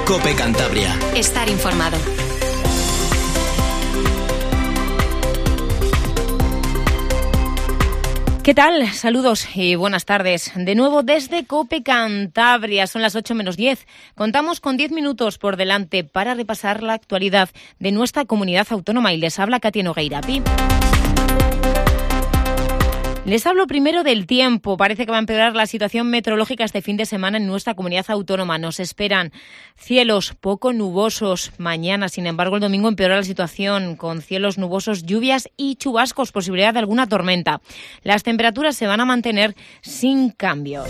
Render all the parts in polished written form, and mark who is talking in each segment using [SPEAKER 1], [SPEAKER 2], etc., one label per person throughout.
[SPEAKER 1] COPE Cantabria.
[SPEAKER 2] Estar informado.
[SPEAKER 3] ¿Qué tal? Saludos y buenas tardes. De nuevo desde COPE Cantabria. Son las 8 menos 10. Contamos con 10 minutos por delante para repasar la actualidad de nuestra comunidad autónoma y les habla Katia Nogueirapi. Les hablo primero del tiempo. Parece que va a empeorar la situación meteorológica este fin de semana en nuestra comunidad autónoma. Nos esperan cielos poco nubosos mañana. Sin embargo, el domingo empeora la situación con cielos nubosos, lluvias y chubascos, posibilidad de alguna tormenta. Las temperaturas se van a mantener sin cambios.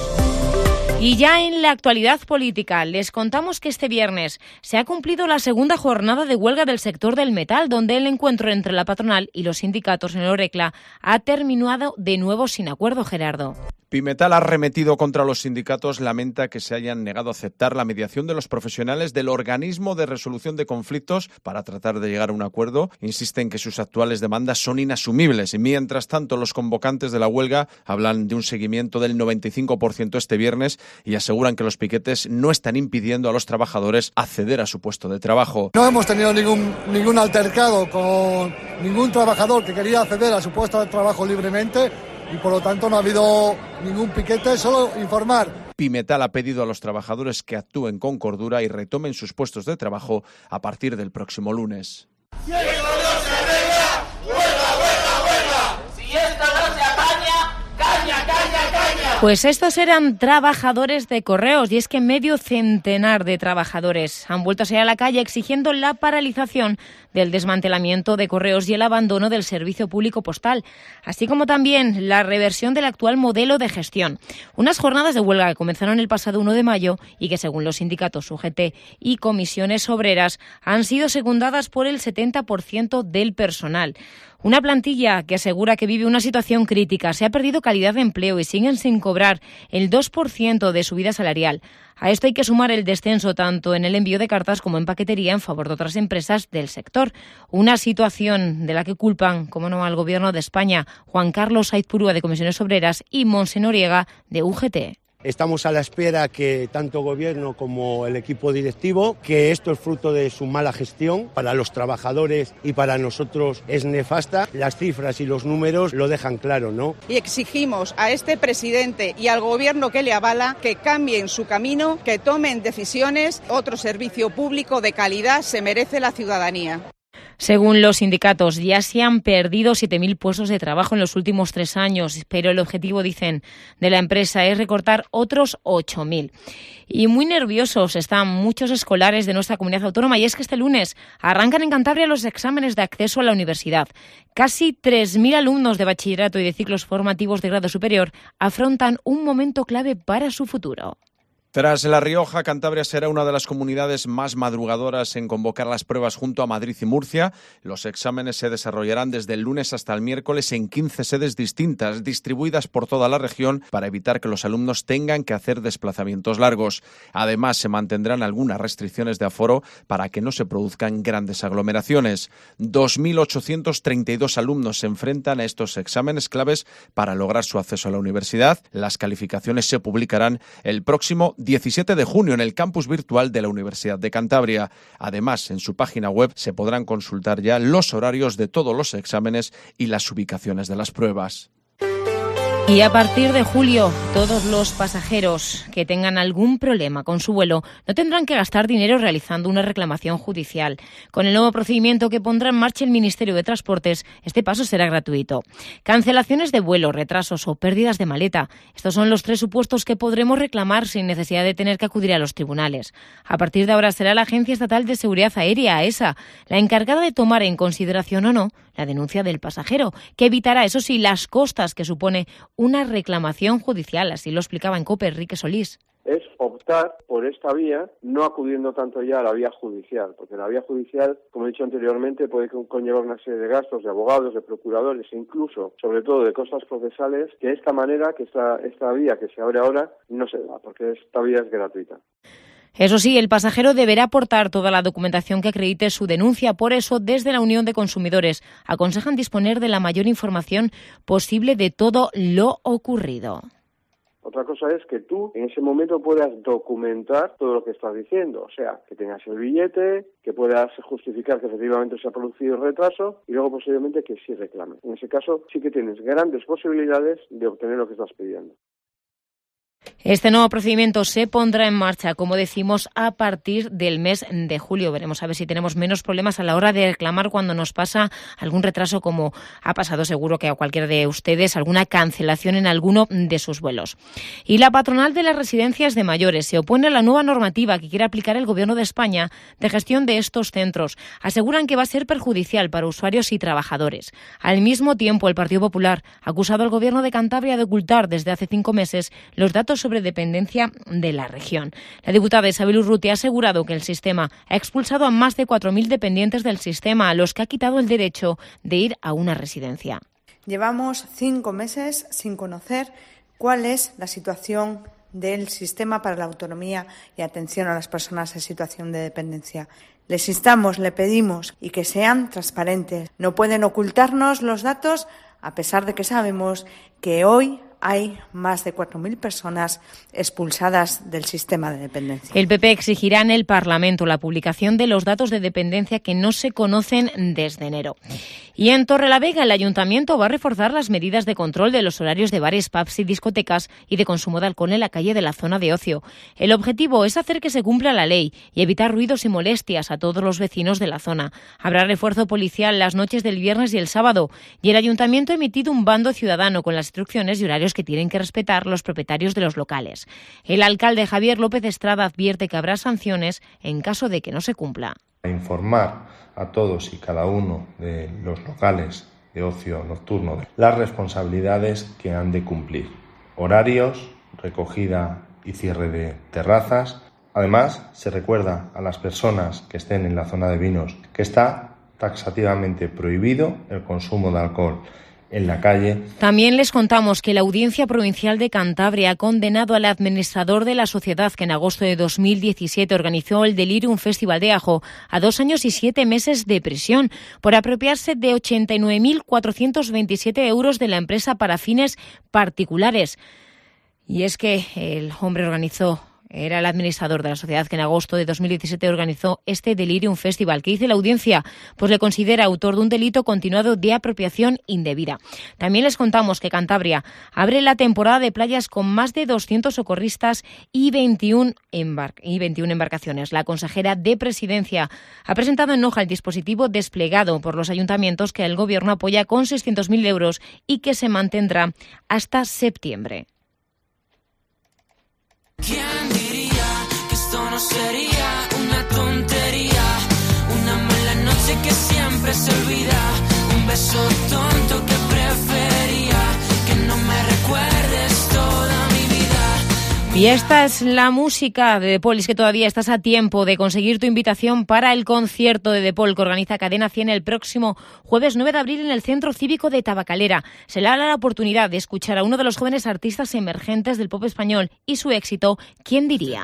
[SPEAKER 3] Y ya en la actualidad política, les contamos que este viernes se ha cumplido la segunda jornada de huelga del sector del metal, donde el encuentro entre la patronal y los sindicatos en el Orecla ha terminado de nuevo sin acuerdo, Gerardo.
[SPEAKER 4] Pimetal ha arremetido contra los sindicatos, lamenta que se hayan negado a aceptar la mediación de los profesionales del organismo de resolución de conflictos para tratar de llegar a un acuerdo. Insisten que sus actuales demandas son inasumibles y mientras tanto los convocantes de la huelga hablan de un seguimiento del 95% este viernes y aseguran que los piquetes no están impidiendo a los trabajadores acceder a su puesto de trabajo.
[SPEAKER 5] No hemos tenido ningún altercado con ningún trabajador que quería acceder a su puesto de trabajo libremente. Y por lo tanto no ha habido ningún piquete, solo informar.
[SPEAKER 4] Pimetal ha pedido a los trabajadores que actúen con cordura y retomen sus puestos de trabajo a partir del próximo lunes.
[SPEAKER 6] Si esto no se arregla, huelga. Si esto no se apaña, caña.
[SPEAKER 3] Pues estos eran trabajadores de correos y es que medio centenar de trabajadores han vuelto a salir a la calle exigiendo la paralización del desmantelamiento de correos y el abandono del servicio público postal, así como también la reversión del actual modelo de gestión. Unas jornadas de huelga que comenzaron el pasado 1 de mayo y que, según los sindicatos UGT y comisiones obreras, han sido secundadas por el 70% del personal. Una plantilla que asegura que vive una situación crítica, se ha perdido calidad de empleo y siguen sin cobrar el 2% de subida salarial. A esto hay que sumar el descenso tanto en el envío de cartas como en paquetería en favor de otras empresas del sector. Una situación de la que culpan, como no, al Gobierno de España, Juan Carlos Saiz Purúa de Comisiones Obreras y Monse Noriega de UGT.
[SPEAKER 7] Estamos a la espera que tanto Gobierno como el equipo directivo, que esto es fruto de su mala gestión, para los trabajadores y para nosotros es nefasta. Las cifras y los números lo dejan claro, ¿no?
[SPEAKER 8] Y exigimos a este presidente y al Gobierno que le avala que cambien su camino, que tomen decisiones. Otro servicio público de calidad se merece la ciudadanía.
[SPEAKER 3] Según los sindicatos, ya se han perdido 7.000 puestos de trabajo en los últimos 3 años, pero el objetivo, dicen, de la empresa es recortar otros 8.000. Y muy nerviosos están muchos escolares de nuestra comunidad autónoma, y es que este lunes arrancan en Cantabria los exámenes de acceso a la universidad. Casi 3.000 alumnos de bachillerato y de ciclos formativos de grado superior afrontan un momento clave para su futuro.
[SPEAKER 4] Tras La Rioja, Cantabria será una de las comunidades más madrugadoras en convocar las pruebas junto a Madrid y Murcia. Los exámenes se desarrollarán desde el lunes hasta el miércoles en 15 sedes distintas, distribuidas por toda la región, para evitar que los alumnos tengan que hacer desplazamientos largos. Además, se mantendrán algunas restricciones de aforo para que no se produzcan grandes aglomeraciones. 2.832 alumnos se enfrentan a estos exámenes claves para lograr su acceso a la universidad. Las calificaciones se publicarán el próximo 17 de junio en el campus virtual de la Universidad de Cantabria. Además, en su página web se podrán consultar ya los horarios de todos los exámenes y las ubicaciones de las pruebas.
[SPEAKER 3] Y a partir de julio, todos los pasajeros que tengan algún problema con su vuelo no tendrán que gastar dinero realizando una reclamación judicial. Con el nuevo procedimiento que pondrá en marcha el Ministerio de Transportes, este paso será gratuito. Cancelaciones de vuelo, retrasos o pérdidas de maleta. Estos son los 3 supuestos que podremos reclamar sin necesidad de tener que acudir a los tribunales. A partir de ahora será la Agencia Estatal de Seguridad Aérea, AESA, la encargada de tomar en consideración o no la denuncia del pasajero, que evitará, eso sí, las costas que supone una reclamación judicial. Así lo explicaba en COPE Enrique Solís.
[SPEAKER 9] Es optar por esta vía, no acudiendo tanto ya a la vía judicial, porque la vía judicial, como he dicho anteriormente, puede conllevar una serie de gastos de abogados, de procuradores e incluso, sobre todo, de costas procesales, que de esta manera, que esta vía que se abre ahora, no se da, porque esta vía es gratuita.
[SPEAKER 3] Eso sí, el pasajero deberá aportar toda la documentación que acredite su denuncia. Por eso, desde la Unión de Consumidores, aconsejan disponer de la mayor información posible de todo lo ocurrido.
[SPEAKER 9] Otra cosa es que tú en ese momento puedas documentar todo lo que estás diciendo, o sea, que tengas el billete, que puedas justificar que efectivamente se ha producido el retraso y luego posiblemente que sí reclames. En ese caso sí que tienes grandes posibilidades de obtener lo que estás pidiendo.
[SPEAKER 3] Este nuevo procedimiento se pondrá en marcha, como decimos, a partir del mes de julio. Veremos a ver si tenemos menos problemas a la hora de reclamar cuando nos pasa algún retraso, como ha pasado seguro que a cualquiera de ustedes, alguna cancelación en alguno de sus vuelos. Y la patronal de las residencias de mayores se opone a la nueva normativa que quiere aplicar el Gobierno de España de gestión de estos centros. Aseguran que va a ser perjudicial para usuarios y trabajadores. Al mismo tiempo, el Partido Popular ha acusado al Gobierno de Cantabria de ocultar desde hace 5 meses los datos sobre dependencia de la región. La diputada Isabel Urrutia ha asegurado que el sistema ha expulsado a más de 4.000 dependientes del sistema, a los que ha quitado el derecho de ir a una residencia.
[SPEAKER 1] Llevamos 5 meses sin conocer cuál es la situación del sistema para la autonomía y atención a las personas en situación de dependencia. Les instamos, le pedimos y que sean transparentes. No pueden ocultarnos los datos, a pesar de que sabemos que hoy hay más de 4.000 personas expulsadas del sistema de dependencia.
[SPEAKER 3] El PP exigirá en el Parlamento la publicación de los datos de dependencia que no se conocen desde enero. Y en Torrelavega, el Ayuntamiento va a reforzar las medidas de control de los horarios de bares, pubs y discotecas y de consumo de alcohol en la calle de la zona de ocio. El objetivo es hacer que se cumpla la ley y evitar ruidos y molestias a todos los vecinos de la zona. Habrá refuerzo policial las noches del viernes y el sábado, y el Ayuntamiento ha emitido un bando ciudadano con las instrucciones y horarios que tienen que respetar los propietarios de los locales. El alcalde Javier López Estrada advierte que habrá sanciones en caso de que no se cumpla.
[SPEAKER 2] Informar a todos y cada uno de los locales de ocio nocturno las responsabilidades que han de cumplir. Horarios, recogida y cierre de terrazas. Además, se recuerda a las personas que estén en la zona de vinos que está taxativamente prohibido el consumo de alcohol en la calle.
[SPEAKER 3] También les contamos que la Audiencia Provincial de Cantabria ha condenado al administrador de la sociedad que en agosto de 2017 organizó el Delirium Festival de Ajo a 2 años y 7 meses de prisión por apropiarse de 89.427 euros de la empresa para fines particulares. Y es que el hombre era el administrador de la sociedad que en agosto de 2017 organizó este Delirium Festival. ¿Qué dice la audiencia? Pues le considera autor de un delito continuado de apropiación indebida. También les contamos que Cantabria abre la temporada de playas con más de 200 socorristas y 21 embarcaciones. La consejera de Presidencia ha presentado en hoja el dispositivo desplegado por los ayuntamientos que el Gobierno apoya con 600.000 euros y que se mantendrá hasta septiembre.
[SPEAKER 10] ¿Quién diría que esto no sería una tontería? Una mala noche que siempre se olvida, un beso tonto que prefería que no me recuerdes toda mi vida.
[SPEAKER 3] Y esta es la música de The Paul. Es que todavía estás a tiempo de conseguir tu invitación para el concierto de The Paul que organiza Cadena 100 el próximo jueves 9 de abril en el Centro Cívico de Tabacalera. Se le dará la oportunidad de escuchar a uno de los jóvenes artistas emergentes del pop español y su éxito, ¿quién diría?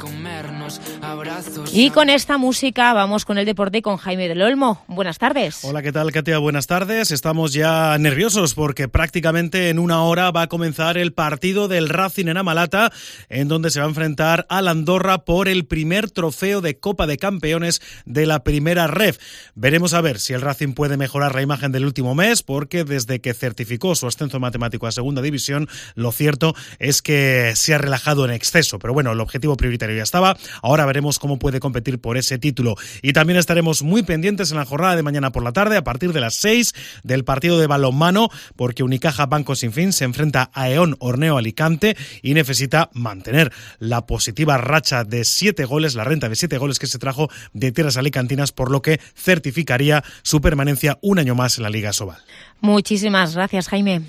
[SPEAKER 3] Y con esta música vamos con el deporte con Jaime del Olmo. Buenas tardes.
[SPEAKER 11] Hola, ¿qué tal, Katia? Buenas tardes. Estamos ya nerviosos porque prácticamente en una hora va a comenzar el partido del Racing en Amalata, en donde se va a enfrentar al Andorra por el primer trofeo de Copa de Campeones de la primera ref. Veremos a ver si el Racing puede mejorar la imagen del último mes, porque desde que certificó su ascenso matemático a segunda división, lo cierto es que se ha relajado en exceso. Pero bueno, el objetivo prioritario ya estaba. Ahora veremos cómo puede competir por ese título. Y también estaremos muy pendientes en la jornada de mañana por la tarde, a partir de las 6, del partido de balonmano, porque Unicaja Banco Sin Fin se enfrenta a EON Orneo Alicante y necesita mantener la positiva racha de 7 goles, la renta de 7 goles que se trajo de tierras alicantinas, por lo que certificaría su permanencia un año más en la Liga Sobal.
[SPEAKER 3] Muchísimas gracias, Jaime.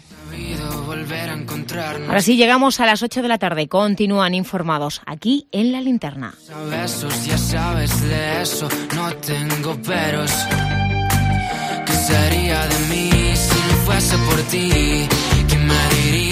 [SPEAKER 3] Ahora sí, llegamos a las 8 de la tarde. Continúan informados aquí en La Linterna.
[SPEAKER 10] Ya sabes de eso, no tengo peros. ¿Qué sería de mí si no fuese por ti? ¿Quién me diría?